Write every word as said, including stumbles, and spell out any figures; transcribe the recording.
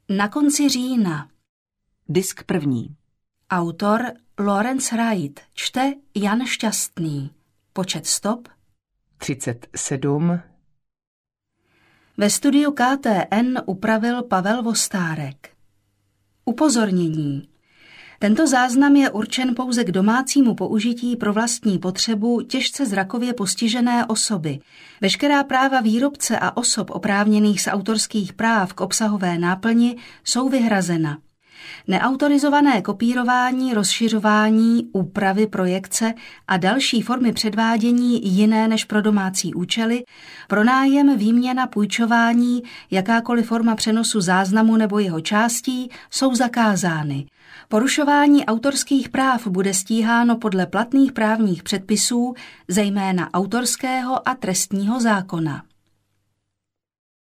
Na konci října. Disk první. Autor Lawrence Wright. Čte Jan Šťastný. Počet stop třicet sedm. Ve studiu K T N upravil Pavel Vostárek. Upozornění. Tento záznam je určen pouze k domácímu použití pro vlastní potřebu těžce zrakově postižené osoby. Veškerá práva výrobce a osob oprávněných z autorských práv k obsahové náplni jsou vyhrazena. Neautorizované kopírování, rozšiřování, úpravy, projekce a další formy předvádění jiné než pro domácí účely, pronájem, výměna, půjčování, jakákoliv forma přenosu záznamu nebo jeho částí jsou zakázány. Porušování autorských práv bude stíháno podle platných právních předpisů, zejména autorského a trestního zákona.